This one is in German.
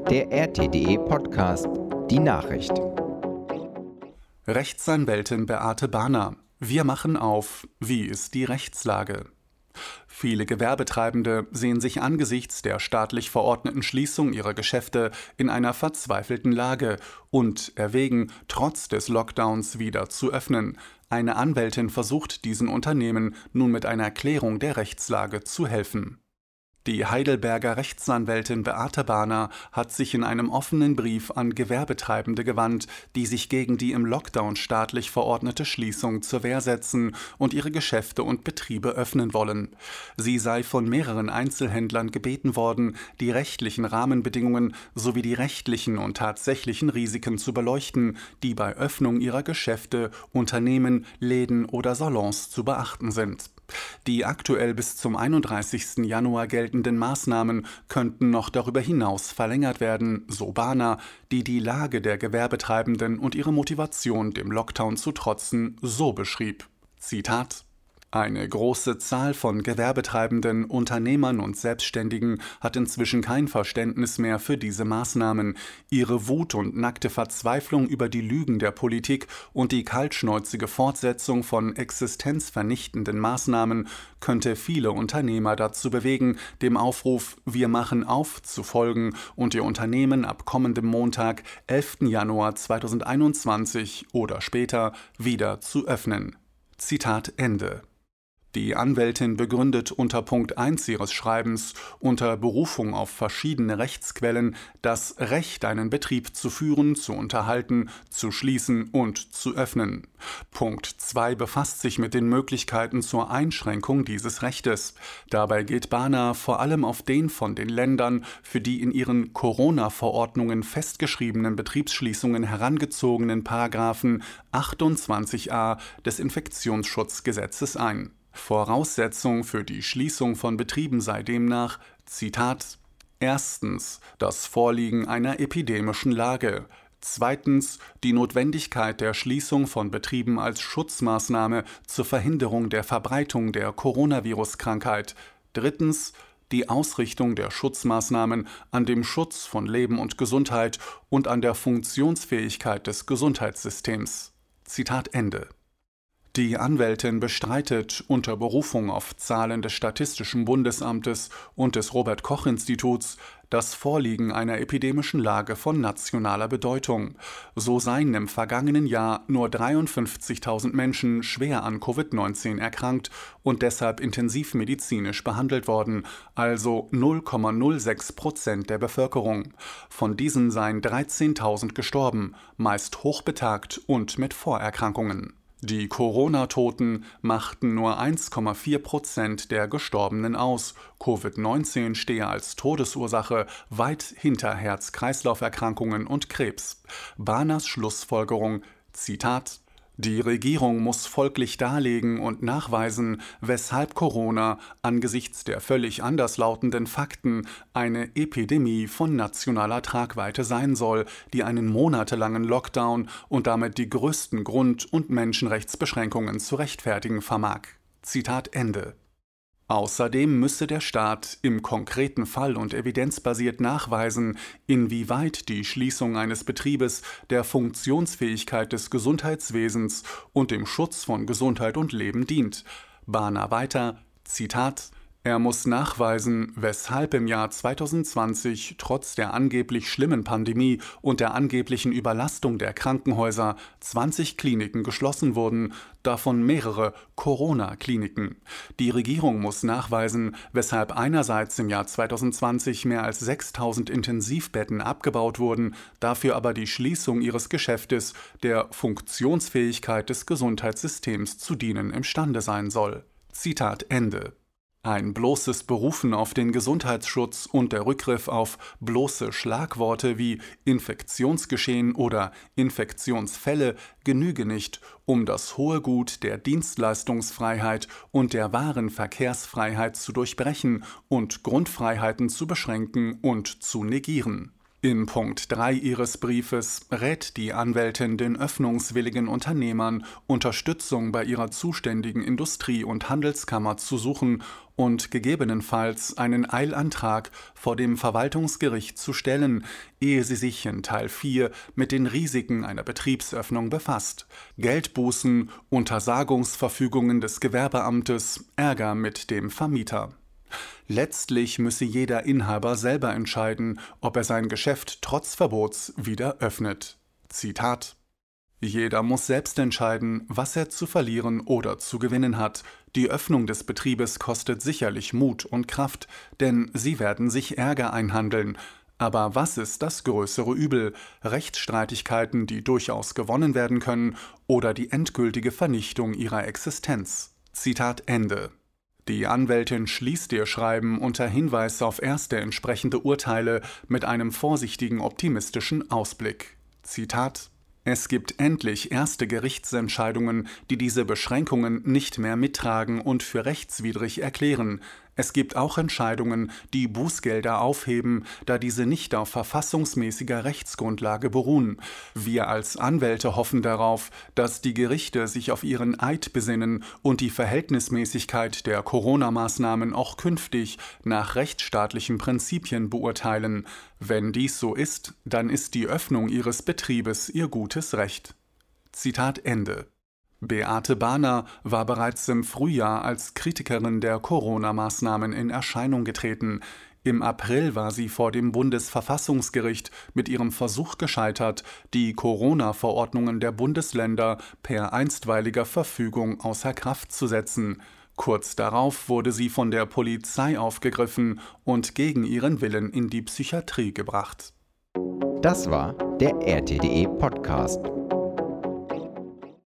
Der RTD-Podcast Die Nachricht. Rechtsanwältin Beate Bahner. Wir machen auf. Wie ist die Rechtslage? Viele Gewerbetreibende sehen sich angesichts der staatlich verordneten Schließung ihrer Geschäfte in einer verzweifelten Lage und erwägen, trotz des Lockdowns wieder zu öffnen. Eine Anwältin versucht diesen Unternehmen nun mit einer Klärung der Rechtslage zu helfen. Die Heidelberger Rechtsanwältin Beate Bahner hat sich in einem offenen Brief an Gewerbetreibende gewandt, die sich gegen die im Lockdown staatlich verordnete Schließung zur Wehr setzen und ihre Geschäfte und Betriebe öffnen wollen. Sie sei von mehreren Einzelhändlern gebeten worden, die rechtlichen Rahmenbedingungen sowie die rechtlichen und tatsächlichen Risiken zu beleuchten, die bei Öffnung ihrer Geschäfte, Unternehmen, Läden oder Salons zu beachten sind. Die aktuell bis zum 31. Januar geltenden Maßnahmen könnten noch darüber hinaus verlängert werden, so Bahner, die die Lage der Gewerbetreibenden und ihre Motivation, dem Lockdown zu trotzen, so beschrieb. Zitat: Eine große Zahl von Gewerbetreibenden, Unternehmern und Selbstständigen hat inzwischen kein Verständnis mehr für diese Maßnahmen. Ihre Wut und nackte Verzweiflung über die Lügen der Politik und die kaltschnäuzige Fortsetzung von existenzvernichtenden Maßnahmen könnte viele Unternehmer dazu bewegen, dem Aufruf „Wir machen auf" zu folgen und ihr Unternehmen ab kommendem Montag, 11. Januar 2021 oder später wieder zu öffnen. Zitat Ende. Die Anwältin begründet unter Punkt 1 ihres Schreibens unter Berufung auf verschiedene Rechtsquellen das Recht, einen Betrieb zu führen, zu unterhalten, zu schließen und zu öffnen. Punkt 2 befasst sich mit den Möglichkeiten zur Einschränkung dieses Rechtes. Dabei geht Bahner vor allem auf den von den Ländern für die in ihren Corona-Verordnungen festgeschriebenen Betriebsschließungen herangezogenen Paragraphen 28a des Infektionsschutzgesetzes ein. Voraussetzung für die Schließung von Betrieben sei demnach, Zitat, erstens das Vorliegen einer epidemischen Lage, zweitens die Notwendigkeit der Schließung von Betrieben als Schutzmaßnahme zur Verhinderung der Verbreitung der Coronavirus-Krankheit, drittens die Ausrichtung der Schutzmaßnahmen an dem Schutz von Leben und Gesundheit und an der Funktionsfähigkeit des Gesundheitssystems. Zitat Ende. Die Anwältin bestreitet unter Berufung auf Zahlen des Statistischen Bundesamtes und des Robert-Koch-Instituts das Vorliegen einer epidemischen Lage von nationaler Bedeutung. So seien im vergangenen Jahr nur 53.000 Menschen schwer an Covid-19 erkrankt und deshalb intensivmedizinisch behandelt worden, also 0,06% der Bevölkerung. Von diesen seien 13.000 gestorben, meist hochbetagt und mit Vorerkrankungen. Die Corona-Toten machten nur 1,4% der Gestorbenen aus. Covid-19 stehe als Todesursache weit hinter Herz-Kreislauf-Erkrankungen und Krebs. Bahners Schlussfolgerung, Zitat: Die Regierung muss folglich darlegen und nachweisen, weshalb Corona angesichts der völlig anderslautenden Fakten eine Epidemie von nationaler Tragweite sein soll, die einen monatelangen Lockdown und damit die größten Grund- und Menschenrechtsbeschränkungen zu rechtfertigen vermag. Zitat Ende. Außerdem müsse der Staat im konkreten Fall und evidenzbasiert nachweisen, inwieweit die Schließung eines Betriebes der Funktionsfähigkeit des Gesundheitswesens und dem Schutz von Gesundheit und Leben dient. Bahner weiter, Zitat: Er muss nachweisen, weshalb im Jahr 2020 trotz der angeblich schlimmen Pandemie und der angeblichen Überlastung der Krankenhäuser 20 Kliniken geschlossen wurden, davon mehrere Corona-Kliniken. Die Regierung muss nachweisen, weshalb einerseits im Jahr 2020 mehr als 6.000 Intensivbetten abgebaut wurden, dafür aber die Schließung ihres Geschäftes der Funktionsfähigkeit des Gesundheitssystems zu dienen imstande sein soll. Zitat Ende. Ein bloßes Berufen auf den Gesundheitsschutz und der Rückgriff auf bloße Schlagworte wie Infektionsgeschehen oder Infektionsfälle genüge nicht, um das hohe Gut der Dienstleistungsfreiheit und der Warenverkehrsfreiheit zu durchbrechen und Grundfreiheiten zu beschränken und zu negieren. In Punkt 3 ihres Briefes rät die Anwältin den öffnungswilligen Unternehmern, Unterstützung bei ihrer zuständigen Industrie- und Handelskammer zu suchen und gegebenenfalls einen Eilantrag vor dem Verwaltungsgericht zu stellen, ehe sie sich in Teil 4 mit den Risiken einer Betriebsöffnung befasst. Geldbußen, Untersagungsverfügungen des Gewerbeamtes, Ärger mit dem Vermieter. Letztlich müsse jeder Inhaber selber entscheiden, ob er sein Geschäft trotz Verbots wieder öffnet. Zitat: Jeder muss selbst entscheiden, was er zu verlieren oder zu gewinnen hat. Die Öffnung des Betriebes kostet sicherlich Mut und Kraft, denn sie werden sich Ärger einhandeln. Aber was ist das größere Übel? Rechtsstreitigkeiten, die durchaus gewonnen werden können, oder die endgültige Vernichtung ihrer Existenz? Zitat Ende. Die Anwältin schließt ihr Schreiben unter Hinweis auf erste entsprechende Urteile mit einem vorsichtigen optimistischen Ausblick. Zitat: Es gibt endlich erste Gerichtsentscheidungen, die diese Beschränkungen nicht mehr mittragen und für rechtswidrig erklären. Es gibt auch Entscheidungen, die Bußgelder aufheben, da diese nicht auf verfassungsmäßiger Rechtsgrundlage beruhen. Wir als Anwälte hoffen darauf, dass die Gerichte sich auf ihren Eid besinnen und die Verhältnismäßigkeit der Corona-Maßnahmen auch künftig nach rechtsstaatlichen Prinzipien beurteilen. Wenn dies so ist, dann ist die Öffnung ihres Betriebes ihr gutes Recht. Zitat Ende. Beate Bahner war bereits im Frühjahr als Kritikerin der Corona-Maßnahmen in Erscheinung getreten. Im April war sie vor dem Bundesverfassungsgericht mit ihrem Versuch gescheitert, die Corona-Verordnungen der Bundesländer per einstweiliger Verfügung außer Kraft zu setzen. Kurz darauf wurde sie von der Polizei aufgegriffen und gegen ihren Willen in die Psychiatrie gebracht. Das war der RTDE Podcast.